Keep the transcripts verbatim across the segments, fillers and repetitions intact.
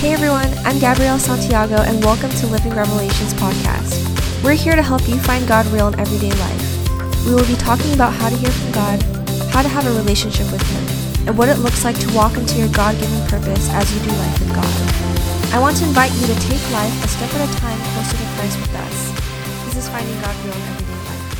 Hey everyone, I'm Gabrielle Santiago and welcome to Living Revelations podcast. We're here to help you find God real in everyday life. We will be talking about how to hear from God, how to have a relationship with Him, and what it looks like to walk into your God-given purpose as you do life with God. I want to invite you to take life a step at a time closer to Christ with us. This is finding God real in everyday life.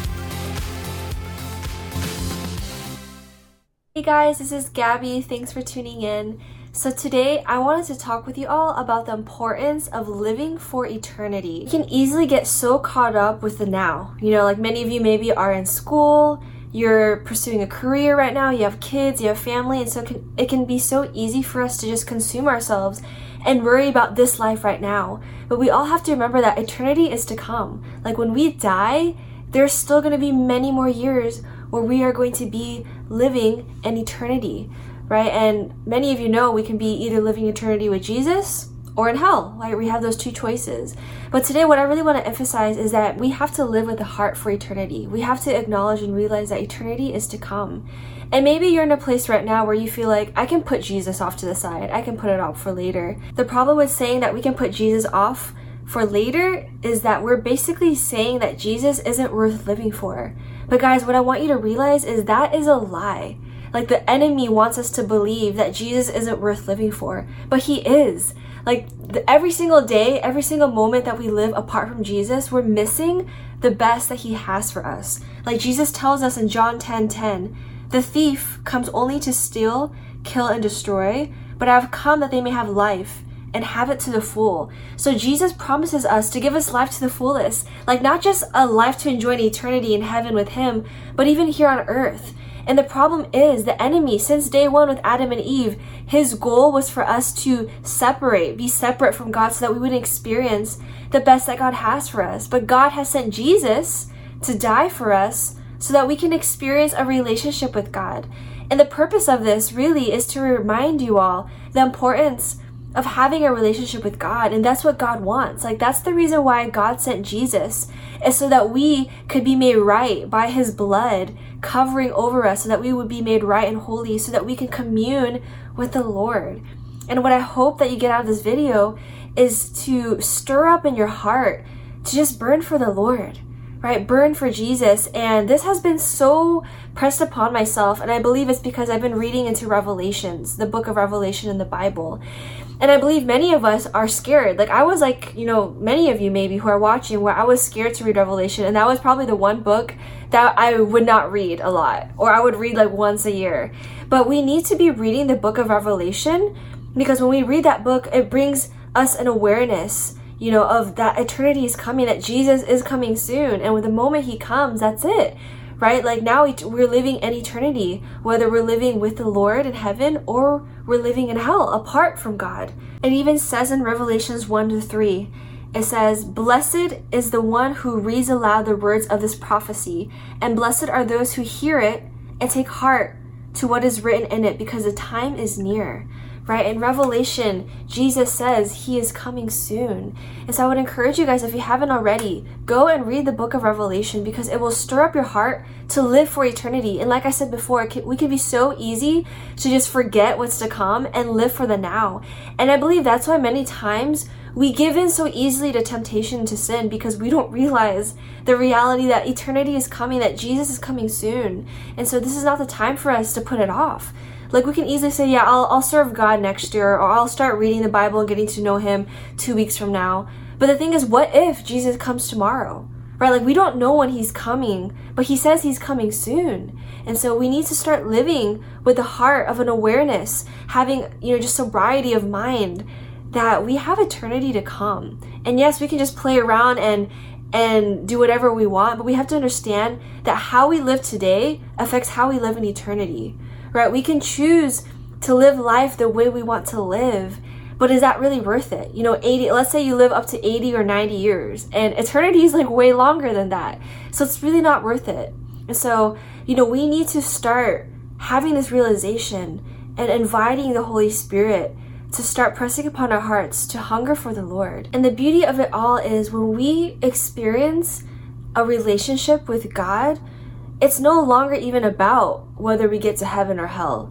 Hey guys, this is Gabby. Thanks for tuning in. So today I wanted to talk with you all about the importance of living for eternity. You can easily get so caught up with the now. You know, like many of you maybe are in school, you're pursuing a career right now, you have kids, you have family, and so it can, it can be so easy for us to just consume ourselves and worry about this life right now. But we all have to remember that eternity is to come. Like when we die, there's still going to be many more years where we are going to be living in eternity. Right? And many of you know we can be either living eternity with Jesus or in hell, right? We have those two choices. But today what I really want to emphasize is that we have to live with a heart for eternity. We have to acknowledge and realize that eternity is to come. And maybe you're in a place right now where you feel like, I can put Jesus off to the side. I can put it off for later. The problem with saying that we can put Jesus off for later is that we're basically saying that Jesus isn't worth living for. But guys, what I want you to realize is that is a lie. Like the enemy wants us to believe that Jesus isn't worth living for, but he is. Like the, every single day, every single moment that we live apart from Jesus, we're missing the best that he has for us. Like Jesus tells us in John ten ten, the thief comes only to steal, kill, and destroy, but I have come that they may have life and have it to the full. So Jesus promises us to give us life to the fullest. Like not just a life to enjoy an eternity in heaven with him, but even here on earth. And the problem is the enemy, since day one with Adam and Eve, his goal was for us to separate, be separate from God so that we wouldn't experience the best that God has for us. But God has sent Jesus to die for us so that we can experience a relationship with God. And the purpose of this really is to remind you all the importance of having a relationship with God. And that's what God wants. Like that's the reason why God sent Jesus, is so that we could be made right by his blood covering over us, so that we would be made right and holy, so that we can commune with the Lord. And what I hope that you get out of this video is to stir up in your heart to just burn for the Lord, right? Burn for Jesus. And this has been so pressed upon myself, and I believe it's because I've been reading into Revelations, the book of Revelation in the Bible. And I believe many of us are scared. Like I was like, you know, many of you maybe who are watching, where I was scared to read Revelation, and that was probably the one book that I would not read a lot, or I would read like once a year. But we need to be reading the book of Revelation, because when we read that book, it brings us an awareness, you know, of that eternity is coming, that Jesus is coming soon. And with the moment he comes, that's it. Right? Like now we're living in eternity, whether we're living with the Lord in heaven or we're living in hell apart from God. It even says in Revelations one to three, it says, "Blessed is the one who reads aloud the words of this prophecy, and blessed are those who hear it and take heart to what is written in it, because the time is near." Right? In Revelation, Jesus says he is coming soon. And so I would encourage you guys, if you haven't already, go and read the book of Revelation, because it will stir up your heart to live for eternity. And like I said before, it can, we can be so easy to just forget what's to come and live for the now. And I believe that's why many times we give in so easily to temptation to sin, because we don't realize the reality that eternity is coming, that Jesus is coming soon. And so this is not the time for us to put it off. Like we can easily say, yeah, I'll, I'll serve God next year, or I'll start reading the Bible and getting to know him two weeks from now. But the thing is, what if Jesus comes tomorrow, right? Like we don't know when he's coming, but he says he's coming soon. And so we need to start living with the heart of an awareness, having, you know, just sobriety of mind, that we have eternity to come. And yes, we can just play around and and do whatever we want, but we have to understand that how we live today affects how we live in eternity. Right? We can choose to live life the way we want to live, but is that really worth it? You know, eighty, let's say you live up to eighty or ninety years, and eternity is like way longer than that. So it's really not worth it. And so, you know, we need to start having this realization and inviting the Holy Spirit to start pressing upon our hearts to hunger for the Lord. And the beauty of it all is when we experience a relationship with God, it's no longer even about whether we get to heaven or hell.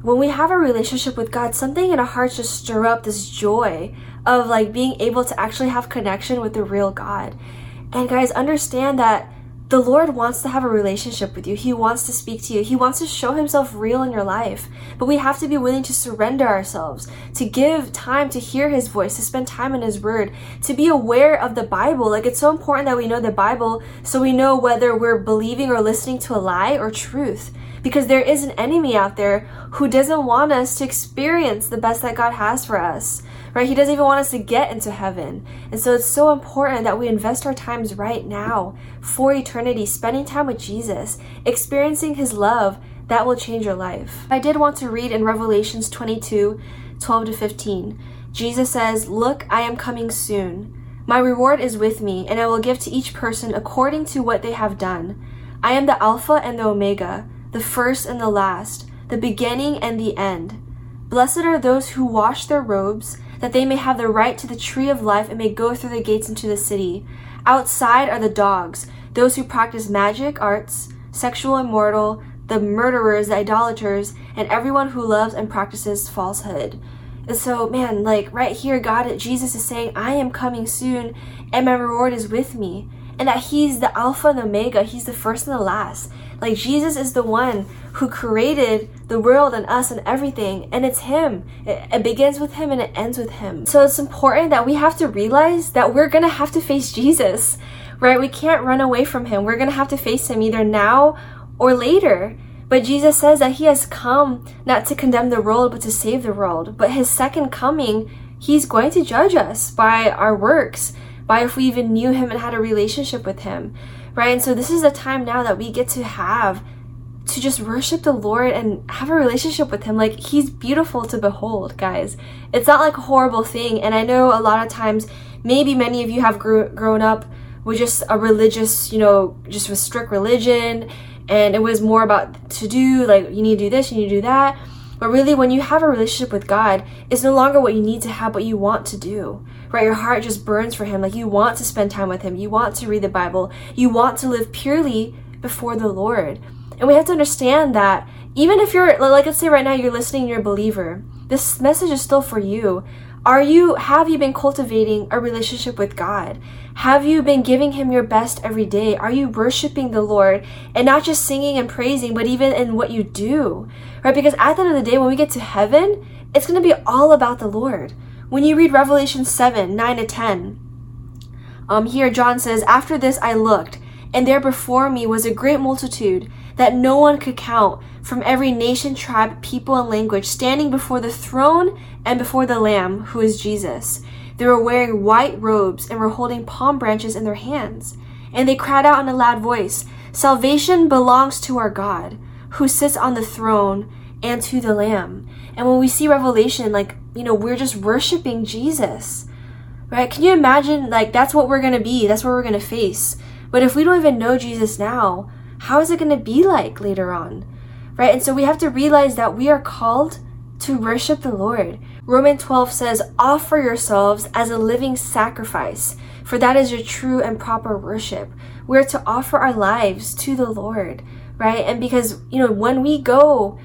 when we have a relationship with God, something in our hearts just stir up this joy of like being able to actually have connection with the real God. And guys, understand that the Lord wants to have a relationship with you. He wants to speak to you. He wants to show himself real in your life. But we have to be willing to surrender ourselves, to give time to hear his voice, to spend time in his word, to be aware of the Bible. Like, it's so important that we know the Bible so we know whether we're believing or listening to a lie or truth. Because there is an enemy out there who doesn't want us to experience the best that God has for us, right? He doesn't even want us to get into heaven. And so it's so important that we invest our times right now for eternity, spending time with Jesus, experiencing his love that will change your life. I did want to read in Revelations twenty-two, twelve to fifteen. Jesus says, "Look, I am coming soon. My reward is with me, and I will give to each person according to what they have done. I am the Alpha and the Omega, the first and the last, the beginning and the end. Blessed are those who wash their robes, that they may have the right to the tree of life and may go through the gates into the city. Outside are the dogs, those who practice magic arts, sexual immortal, the murderers, the idolaters, and everyone who loves and practices falsehood." And so, man, like right here, God, Jesus is saying, I am coming soon and my reward is with me. And that he's the Alpha and the Omega. He's the first and the last. Like, Jesus is the one who created the world and us and everything. And it's him. It, it begins with him and it ends with him. So it's important that we have to realize that we're going to have to face Jesus, right? We can't run away from him. We're going to have to face him either now or later. But Jesus says that he has come not to condemn the world, but to save the world. But his second coming, he's going to judge us by our works, by if we even knew him and had a relationship with him, right? And so this is a time now that we get to have to just worship the Lord and have a relationship with him. Like, he's beautiful to behold, guys. It's not like a horrible thing. And I know a lot of times, maybe many of you have grew, grown up with just a religious, you know, just a strict religion. And it was more about to do, like, you need to do this, you need to do that. But really, when you have a relationship with God, it's no longer what you need to have, but you want to do, right? Your heart just burns for him. Like, you want to spend time with him. You want to read the Bible. You want to live purely before the Lord. And we have to understand that even if you're, like, let's say right now you're listening, you're a believer, this message is still for you. Are you, have you been cultivating a relationship with God? Have you been giving him your best every day? Are you worshiping the Lord and not just singing and praising, but even in what you do, right? Because at the end of the day, when we get to heaven, it's going to be all about the Lord. When you read Revelation seven, nine to ten, um, here John says, "After this I looked, and there before me was a great multitude that no one could count, from every nation, tribe, people, and language, standing before the throne and before the Lamb, who is Jesus. They were wearing white robes and were holding palm branches in their hands. And they cried out in a loud voice, 'Salvation belongs to our God, who sits on the throne, and to the Lamb.'" And when we see Revelation, like, you know, we're just worshiping Jesus, right? Can you imagine, like, that's what we're going to be. That's what we're going to face. But if we don't even know Jesus now, how is it going to be like later on, right? And so we have to realize that we are called to worship the Lord. Romans twelve says, "Offer yourselves as a living sacrifice, for that is your true and proper worship." We're to offer our lives to the Lord, right? And because, you know, when we go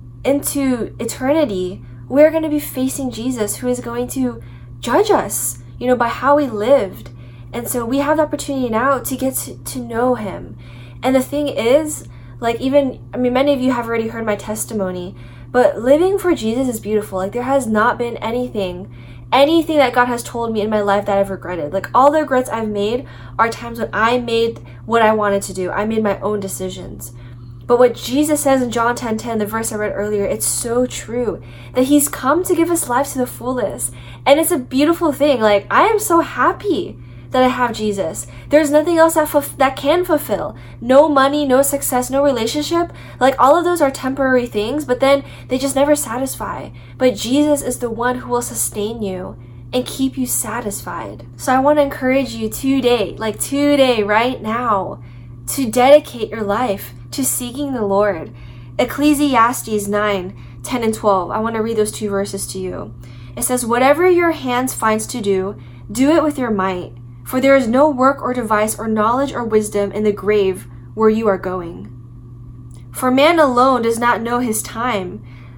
into eternity, we're going to be facing Jesus, who is going to judge us, you know, by how we lived. And so we have the opportunity now to get to, to know him. And the thing is, like, even, I mean, many of you have already heard my testimony, but living for Jesus is beautiful. Like, there has not been anything, anything that God has told me in my life that I've regretted. Like, all the regrets I've made are times when I made what I wanted to do. I made my own decisions. But what Jesus says in John ten ten, the verse I read earlier, it's so true, that he's come to give us life to the fullest. And it's a beautiful thing. Like, I am so happy that I have Jesus. There's nothing else that fulf- that can fulfill. No money, no success, no relationship. Like, all of those are temporary things, but then they just never satisfy. But Jesus is the one who will sustain you and keep you satisfied. So I want to encourage you today, like today, right now, to dedicate your life to seeking the Lord. Ecclesiastes nine, ten and twelve. I want to read those two verses to you. It says, "Whatever your hands finds to do, do it with your might. For there is no work or device or knowledge or wisdom in the grave where you are going. For man alone does not know his time,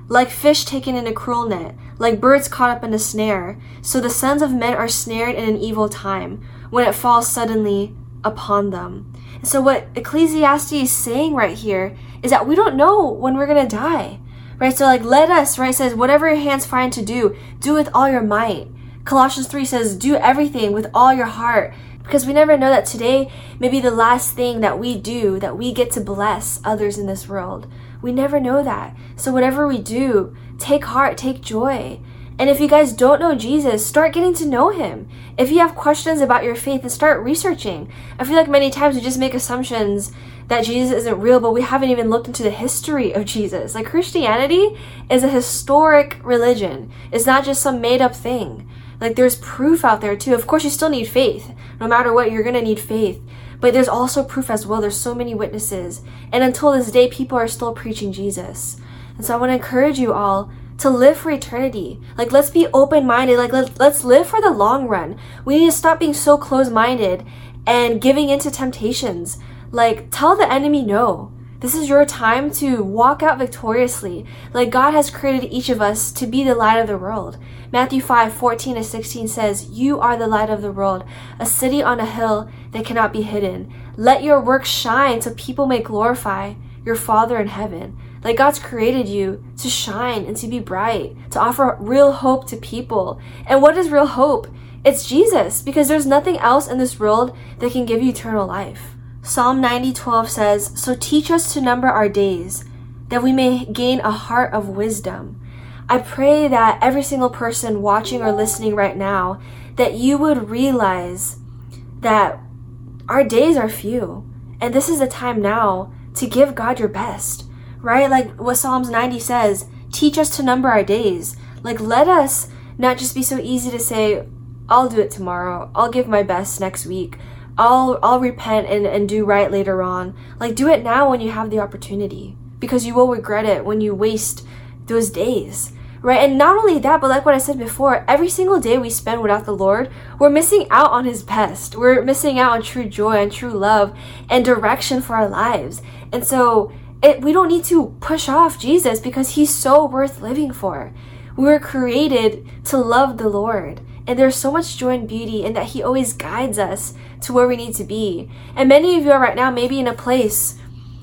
like fish taken in a cruel net, like birds caught up in a snare. So the sons of men are snared in an evil time, when it falls suddenly upon them. And so what Ecclesiastes is saying right here is that we don't know when we're going to die, right? So like, let us, right, says, whatever your hands find to do, do with all your might. Colossians three says, do everything with all your heart, because we never know that today may be the last thing that we do, that we get to bless others in this world. We never know that. So whatever we do, take heart, take joy. And if you guys don't know Jesus, start getting to know him. If you have questions about your faith, then start researching. I feel like many times we just make assumptions that Jesus isn't real, but we haven't even looked into the history of Jesus. Like, Christianity is a historic religion. It's not just some made up thing. Like, there's proof out there too. Of course, you still need faith. No matter what, you're going to need faith. But there's also proof as well. There's so many witnesses. And until this day, people are still preaching Jesus. And so I want to encourage you all to live for eternity. Like, let's be open-minded. Like, let, let's live for the long run. We need to stop being so close-minded and giving into temptations. Like, tell the enemy no. This is your time to walk out victoriously. Like, God has created each of us to be the light of the world. Matthew five, fourteen to sixteen says, you are the light of the world, a city on a hill that cannot be hidden. Let your work shine so people may glorify your Father in heaven. Like, God's created you to shine and to be bright, to offer real hope to people. And what is real hope? It's Jesus, because there's nothing else in this world that can give you eternal life. Psalm ninety, twelve says, so teach us to number our days, that we may gain a heart of wisdom. I pray that every single person watching or listening right now, that you would realize that our days are few. And this is the time now to give God your best, right? Like what Psalms ninety says, teach us to number our days. Like, let us not just be so easy to say, I'll do it tomorrow. I'll give my best next week. I'll I'll repent and, and do right later on. Like, do it now when you have the opportunity, because you will regret it when you waste those days, right? And not only that, but like what I said before, every single day we spend without the Lord, we're missing out on his best. We're missing out on true joy and true love and direction for our lives. And so it, we don't need to push off Jesus, because he's so worth living for. We were created to love the Lord. And there's so much joy and beauty in that he always guides us to where we need to be. And many of you are right now maybe in a place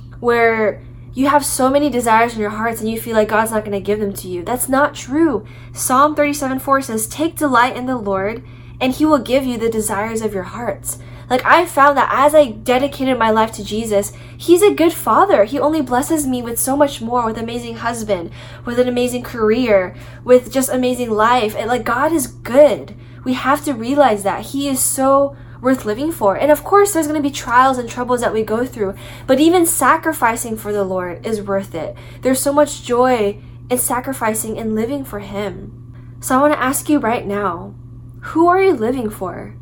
where you have so many desires in your hearts and you feel like God's not going to give them to you. That's not true. Psalm thirty-seven four says, take delight in the Lord, and he will give you the desires of your hearts. Like, I found that as I dedicated my life to Jesus, he's a good father. He only blesses me with so much more, with an amazing husband, with an amazing career, with just amazing life. And like, God is good. We have to realize that he is so worth living for. And of course, there's going to be trials and troubles that we go through, but even sacrificing for the Lord is worth it. There's so much joy in sacrificing and living for him. So I want to ask you right now, who are you living for?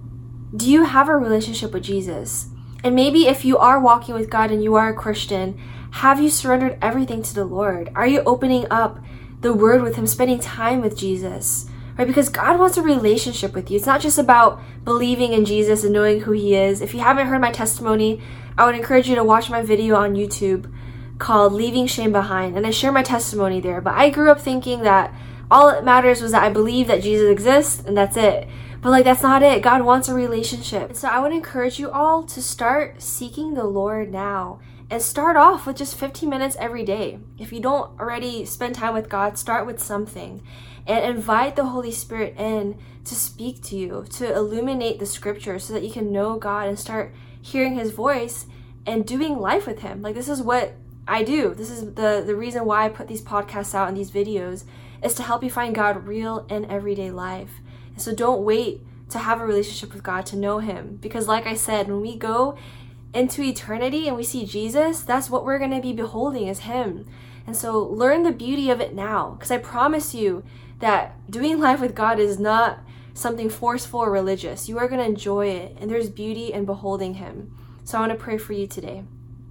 Do you have a relationship with Jesus? And maybe if you are walking with God and you are a Christian, have you surrendered everything to the Lord? Are you opening up the word with him, spending time with Jesus? Right? Because God wants a relationship with you. It's not just about believing in Jesus and knowing who he is. If you haven't heard my testimony, I would encourage you to watch my video on YouTube called Leaving Shame Behind. And I share my testimony there. But I grew up thinking that all that matters was that I believe that Jesus exists, and that's it. But like, that's not it. God wants a relationship. And so I would encourage you all to start seeking the Lord now, and start off with just fifteen minutes every day. If you don't already spend time with God, start with something and invite the Holy Spirit in to speak to you, to illuminate the scriptures so that you can know God and start hearing his voice and doing life with him. Like, this is what I do. This is the, the reason why I put these podcasts out and these videos, is to help you find God real in everyday life. And so don't wait to have a relationship with God, to know him. Because like I said, when we go into eternity and we see Jesus, that's what we're going to be beholding, is him. And so learn the beauty of it now. Because I promise you that doing life with God is not something forceful or religious. You are going to enjoy it. And there's beauty in beholding him. So I want to pray for you today.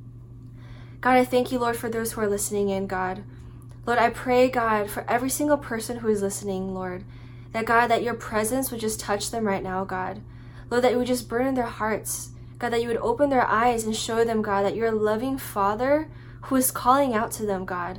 God, I thank you, Lord, for those who are listening in, God. Lord, I pray, God, for every single person who is listening, Lord, that, God, that your presence would just touch them right now, God. Lord, that you would just burn in their hearts. God, that you would open their eyes and show them, God, that you're a loving Father who is calling out to them, God.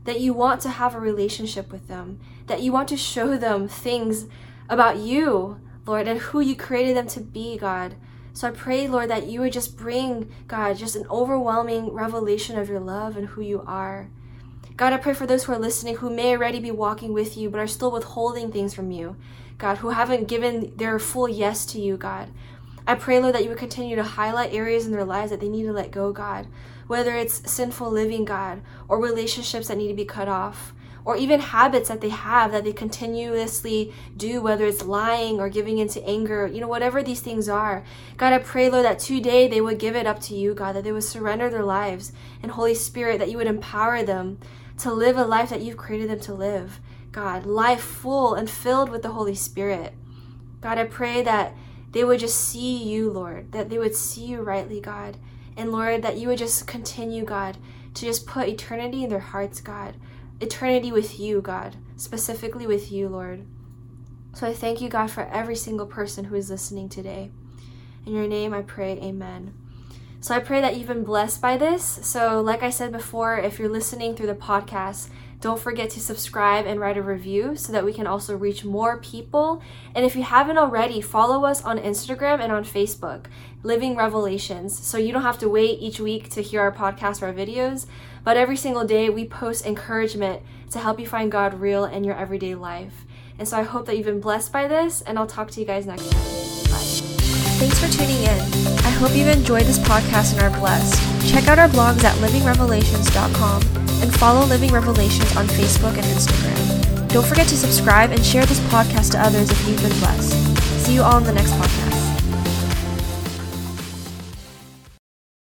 that you want to have a relationship with them, that you want to show them things about you, Lord, and who you created them to be, God. So I pray, Lord, that you would just bring, God, just an overwhelming revelation of your love and who you are. God, I pray for those who are listening who may already be walking with you but are still withholding things from you, God, who haven't given their full yes to you, God. I pray, Lord, that you would continue to highlight areas in their lives that they need to let go, God, whether it's sinful living, God, or relationships that need to be cut off, or even habits that they have that they continuously do, whether it's lying or giving into anger, you know, whatever these things are. God, I pray, Lord, that today they would give it up to you, God, that they would surrender their lives, and Holy Spirit, that you would empower them to live a life that you've created them to live. God, life full and filled with the Holy Spirit. God, I pray that they would just see you, Lord, that they would see you rightly, God. And Lord, that you would just continue, God, to just put eternity in their hearts, God. Eternity with you, God, specifically with you, Lord. So I thank you, God, for every single person who is listening today. In your name I pray, amen. So I pray that you've been blessed by this. So like I said before, if you're listening through the podcast, don't forget to subscribe and write a review so that we can also reach more people. And if you haven't already, follow us on Instagram and on Facebook, Living Revelations. So you don't have to wait each week to hear our podcast or our videos, but every single day we post encouragement to help you find God real in your everyday life. And so I hope that you've been blessed by this, and I'll talk to you guys next time. Bye. Thanks for tuning in. I hope you've enjoyed this podcast and are blessed. Check out our blogs at living revelations dot com and follow Living Revelations on Facebook and Instagram. Don't forget to subscribe and share this podcast to others if you've been blessed. See you all in the next podcast.